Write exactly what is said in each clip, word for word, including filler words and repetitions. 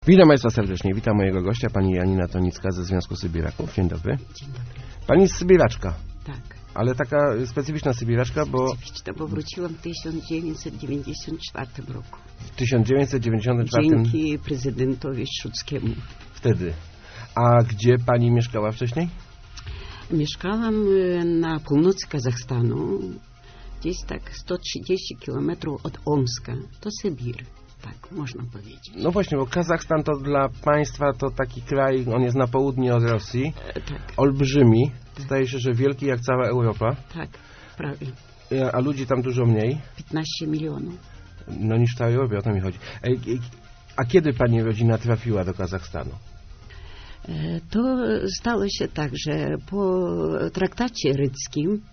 Witam Państwa serdecznie. Witam mojego gościa, pani Janina Tonicka ze Związku Sybiraków. Dzień dobry. Dzień dobry. Pani jest Sybiraczka. Tak. Ale taka specyficzna Sybiraczka, bo... Specyficzna, bo wróciłam w tysiąc dziewięćset dziewięćdziesiątym czwartym roku. W tysiąc dziewięćset dziewięćdziesiątym czwartym... Dzięki prezydentowi Szuckiemu. Wtedy. A gdzie pani mieszkała wcześniej? Mieszkałam na północy Kazachstanu, gdzieś tak sto trzydzieści kilometrów od Omska. To Sybir. Tak, można powiedzieć. No właśnie, bo Kazachstan to dla państwa to taki kraj, on jest na południe od Rosji. E, tak. Olbrzymi. Tak. Zdaje się, że wielki jak cała Europa. Tak, prawie. A ludzi tam dużo mniej. piętnaście milionów. No niż w całej Europie, o to mi chodzi. A kiedy pani rodzina trafiła do Kazachstanu? E, to stało się tak, że po traktacie rydzkim,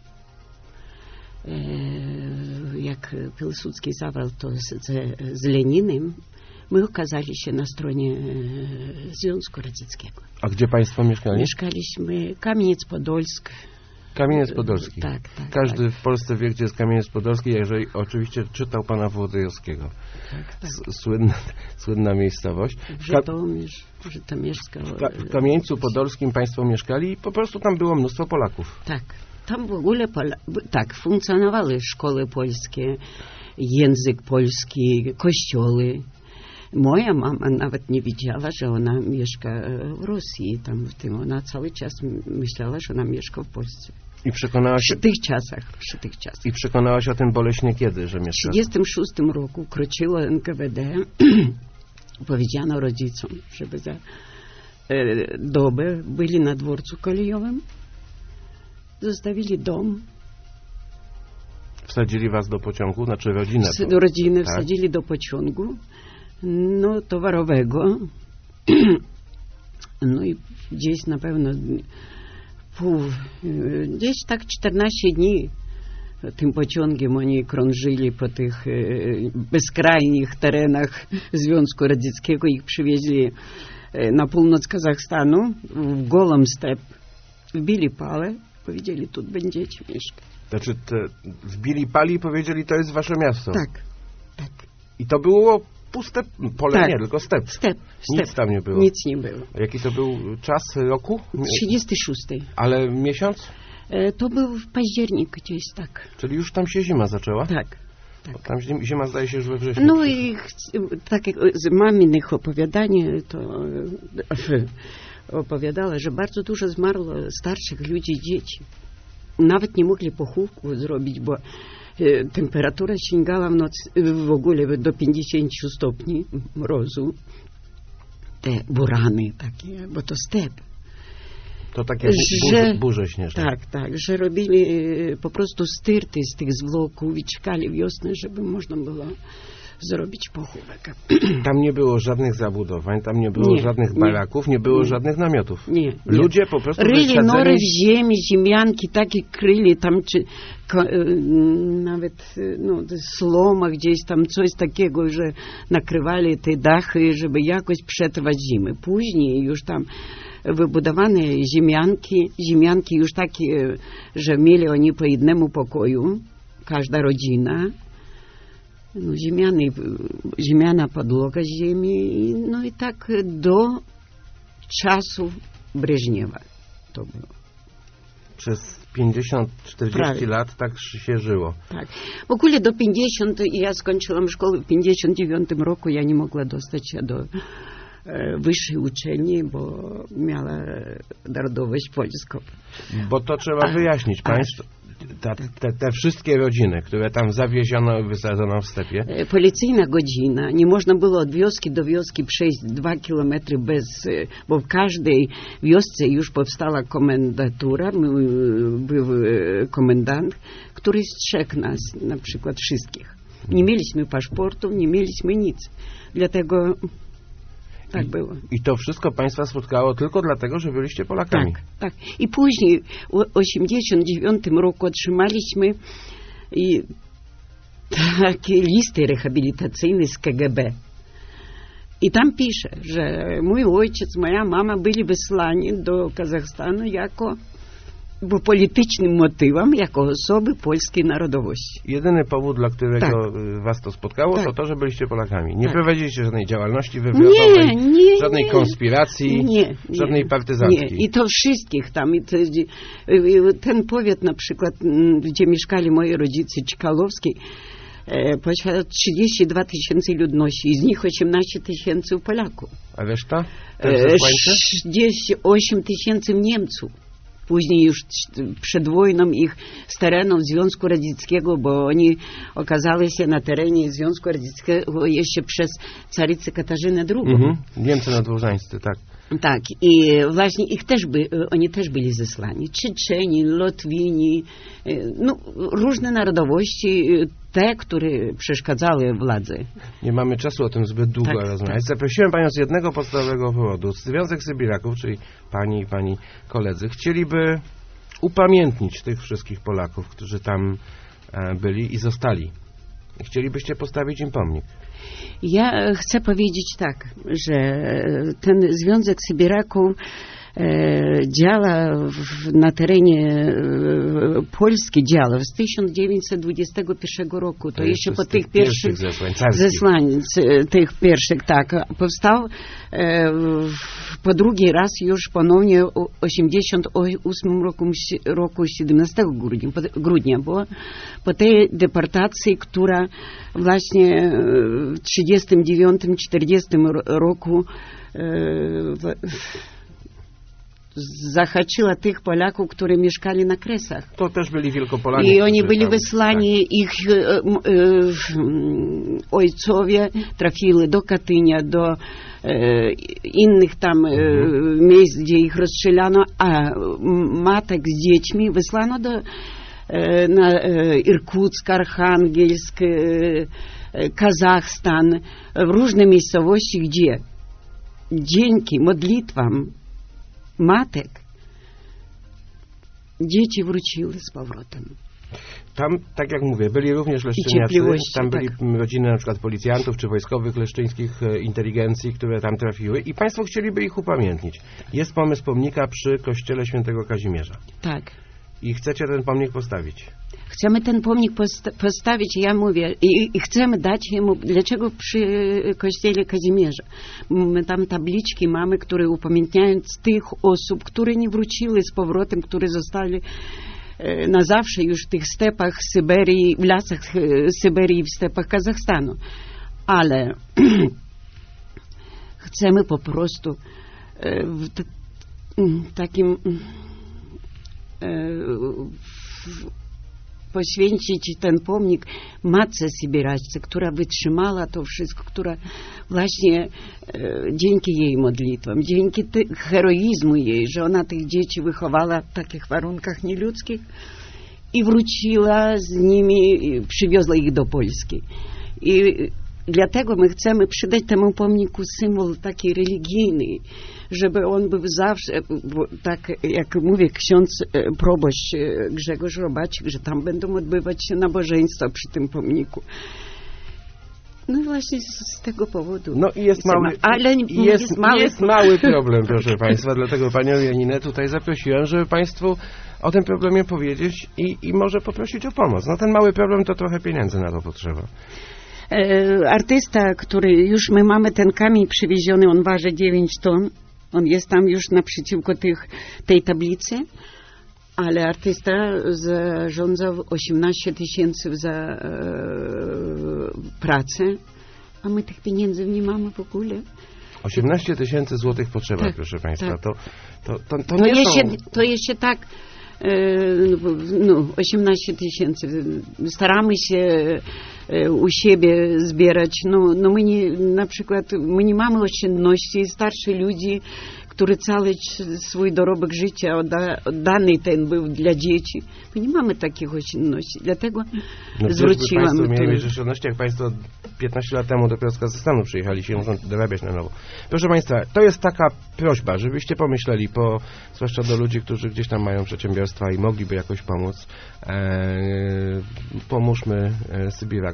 jak Piłsudski zawarł to z, z Leninem, my okazali się na stronie Związku Radzieckiego. A gdzie państwo mieszkali? Mieszkaliśmy Kamieniec-Podolsk. Kamieniec-Podolski. Tak, tak. Każdy tak. w Polsce wie, gdzie jest Kamieniec-Podolski, jeżeli oczywiście czytał pana Włodyjowskiego. Tak, tak. Słynna, słynna miejscowość. Żytomierz, Żytomierska. W, Ka w Kamieńcu Podolskim państwo mieszkali i po prostu tam było mnóstwo Polaków. Tak. Tam w ogóle Pola tak, funkcjonowały szkoły polskie, język polski, kościoły. Moja mama nawet nie wiedziała, że ona mieszka w Rosji. Tam w tym ona cały czas myślała, że ona mieszka w Polsce. I przekonała się... Przy tych czasach. Przy tych czasach. I przekonała się o tym boleśnie kiedy, że mieszka? W trzydziestym szóstym roku kroczyło N K W D. Powiedziano rodzicom, żeby za e, dobę byli na dworcu kolejowym. Zostawili dom. Wsadzili was do pociągu? Znaczy rodzinę? Wsa do rodziny tak? Wsadzili do pociągu. No, towarowego. No i gdzieś na pewno pół, gdzieś tak czternaście dni tym pociągiem oni krążyli po tych bezkrajnych terenach Związku Radzieckiego. Ich przywieźli na północ Kazachstanu, w golą step. Wbili pałę. Powiedzieli, tu będziecie mieszkać. Znaczy, te wbili pali i powiedzieli, to jest wasze miasto. Tak, tak. I to było puste pole, tak. nie, tylko step. Step, Nic step. tam nie było. Nic nie było. A jaki to był czas roku? trzydziesty szósty. Ale miesiąc? E, to był w październik gdzieś, tak. Czyli już tam się zima zaczęła? Tak. tak. Tam zima zdaje się już we wrześniu. No i tak jak z maminych opowiadań to opowiadała, że bardzo dużo zmarło starszych ludzi, dzieci. Nawet nie mogli pochówku zrobić, bo e, temperatura sięgała w, noc, w ogóle do pięćdziesięciu stopni mrozu. Te burany takie, bo to step. To takie bu burze, burze śnieżne. Tak, tak, że robili e, po prostu styrty z tych zwłoków i czekali wiosny, żeby można było zrobić pochówek. Tam nie było żadnych zabudowań, tam nie było nie, żadnych baraków, nie, nie było nie. żadnych namiotów. Nie, Ludzie nie. po prostu ryli wysadzeni... nory w ziemi, ziemianki takie kryli tam, czy ko, nawet no, sloma gdzieś tam, coś takiego, że nakrywali te dachy, żeby jakoś przetrwać zimę. Później już tam wybudowane ziemianki, ziemianki już takie, że mieli oni po jednemu pokoju, każda rodzina. No, ziemiany, ziemiana podłoga ziemi, no i tak do czasów Breżniewa to było. Przez pięćdziesiąt czterdzieści lat tak się żyło. Tak. W ogóle do pięćdziesiątego, ja skończyłam szkołę w pięćdziesiątym dziewiątym roku, ja nie mogła dostać się do e, wyższej uczelni, bo miała narodowość polską. Bo to trzeba wyjaśnić państwu. Te, te, te wszystkie rodziny, które tam zawieziono i wysadzono w stepie. Policyjna godzina. Nie można było od wioski do wioski przejść dwa kilometry bez... Bo w każdej wiosce już powstała komendatura, był komendant, który strzegł nas, na przykład wszystkich. Nie mieliśmy paszportów, nie mieliśmy nic. Dlatego... Tak I, było. I to wszystko państwa spotkało tylko dlatego, że byliście Polakami. Tak, tak. I później w osiemdziesiątym dziewiątym roku otrzymaliśmy i takie listy rehabilitacyjne z K G B. I tam pisze, że mój ojciec, moja mama byli wysłani do Kazachstanu jako bo politycznym motywom jako osoby polskiej narodowości. Jedyny powód, dla którego Tak. was to spotkało, Tak. to to, że byliście Polakami. Nie Tak. prowadziliście żadnej działalności wywiadowczej, Nie, nie, żadnej nie. konspiracji, Nie, nie, żadnej partyzanckiej. Nie, i to wszystkich tam. I to, ten powiat na przykład, gdzie mieszkali moi rodzice, Czkalowski, posiadał trzydzieści dwa tysiące ludności, z nich osiemnaście tysięcy Polaków. A reszta? Też zesłańcy? trzydzieści osiem tysięcy Niemców. Później już przed wojną ich z terenów Związku Radzieckiego, bo oni okazali się na terenie Związku Radzieckiego jeszcze przez carycę Katarzynę drugą. Mhm. Niemcy nadwożańscy, tak. Tak, i właśnie ich też by, oni też byli zesłani. Czeczeni, Lotwini, no, różne narodowości, te, które przeszkadzały władzy. Nie mamy czasu o tym zbyt długo Tak, rozmawiać. tak. Zaprosiłem panią z jednego podstawowego powodu. Związek Sybiraków, czyli pani i pani koledzy, chcieliby upamiętnić tych wszystkich Polaków, którzy tam e, byli i zostali. Chcielibyście postawić im pomnik. Ja chcę powiedzieć tak, że ten Związek Sybiraków e, działa w, na terenie e, Polski, działa z tysiąc dziewięćset dwudziestego pierwszego roku. To, to jeszcze po tych pierwszych zesłań, zesłań, tych pierwszych, tak, powstał e, po drugi raz już ponownie w osiemdziesiątym ósmym roku, roku siedemnastego grudnia, grudnia, bo po tej deportacji, która właśnie w trzydziestym dziewiątym czterdziestym roku e, zahaczyła tych Polaków, którzy mieszkali na Kresach. To też byli Wielkopolanie. I oni byli tam, wysłani, tak. Ich e, e, ojcowie trafili do Katynia, do e, innych tam e, mhm. miejsc, gdzie ich rozstrzelano, a matek z dziećmi wysłano do e, na e, Irkuck, Archangelsk, e, Kazachstan, w różne miejscowości, gdzie dzięki modlitwom matek dzieci wróciły z powrotem. Tam, tak jak mówię, byli również leszczyniacy, tam byli tak. rodziny na przykład policjantów czy wojskowych leszczyńskich e, inteligencji, które tam trafiły i państwo chcieliby ich upamiętnić. Jest pomysł pomnika przy kościele świętego Kazimierza. Tak. I chcecie ten pomnik postawić. Chcemy ten pomnik posta postawić, ja mówię, i, i chcemy dać jemu, dlaczego przy kościele Kazimierza. My tam tabliczki mamy, które upamiętniają tych osób, które nie wróciły z powrotem, które zostali e, na zawsze już w tych stepach Syberii, w lasach e, Syberii, w stepach Kazachstanu. Ale chcemy po prostu e, w t takim e, w, poświęcić ten pomnik matce sybiraczce, która wytrzymała to wszystko, która właśnie e, dzięki jej modlitwom, dzięki heroizmu jej, że ona tych dzieci wychowała w takich warunkach nieludzkich i wróciła z nimi, przywiozła ich do Polski. I dlatego my chcemy przydać temu pomniku symbol taki religijny, żeby on był zawsze, tak jak mówi ksiądz proboszcz Grzegorz Robacik, że tam będą odbywać się nabożeństwa przy tym pomniku. No właśnie z tego powodu. No i jest mały, ale jest, jest, mały... jest mały problem, proszę państwa, dlatego panią Janinę tutaj zaprosiłem, żeby państwu o tym problemie powiedzieć i, i może poprosić o pomoc. No ten mały problem to trochę pieniędzy na to potrzeba. E, artysta, który już my mamy ten kamień przywieziony, on waży dziewięć ton. On jest tam już naprzeciwko tych, tej tablicy, ale artysta zarządzał osiemnaście tysięcy za e, pracę, a my tych pieniędzy nie mamy w ogóle. osiemnaście tysięcy złotych potrzeba, tak, proszę państwa. Tak. To, to, to, to, to, nie jeszcze, są... to jeszcze tak, e, no, osiemnaście tysięcy. Staramy się u siebie zbierać. No, no my nie, na przykład, my nie mamy oszczędności. Starsi ludzie, którzy cały swój dorobek życia odda, oddany ten był dla dzieci. My nie mamy takich oszczędności. Dlatego no, zwróciłam. Państwo to... mieli oszczędności, jak państwo piętnaście lat temu dopiero z Kazachstanu przyjechali, się muszą dorabiać na nowo. Proszę państwa, to jest taka prośba, żebyście pomyśleli, po, zwłaszcza do ludzi, którzy gdzieś tam mają przedsiębiorstwa i mogliby jakoś pomóc. Eee, pomóżmy e, Sybirakom.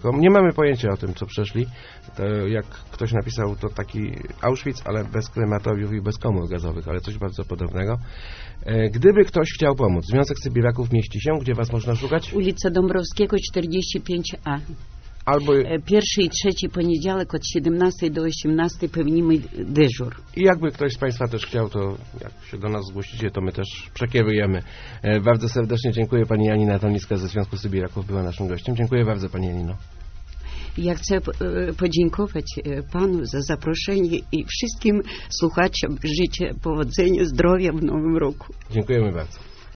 Sybirakom. Nie mamy pojęcia o tym, co przeszli. To, jak ktoś napisał, to taki Auschwitz, ale bez krematoriów i bez komór gazowych, ale coś bardzo podobnego. Gdyby ktoś chciał pomóc, Związek Sybiraków mieści się, gdzie was można szukać? Ulica Dąbrowskiego czterdzieści pięć A. Albo... Pierwszy i trzeci poniedziałek od siedemnastej do osiemnastej pełnimy dyżur. I jakby ktoś z Państwa też chciał, to jak się do nas zgłosicie, to my też przekierujemy. E, bardzo serdecznie dziękuję Pani Janina Toniska ze Związku Sybiraków, była naszym gościem. Dziękuję bardzo Pani Janino. Ja chcę podziękować Panu za zaproszenie i wszystkim słuchaczom życzę powodzenia, zdrowia w nowym roku. Dziękujemy bardzo.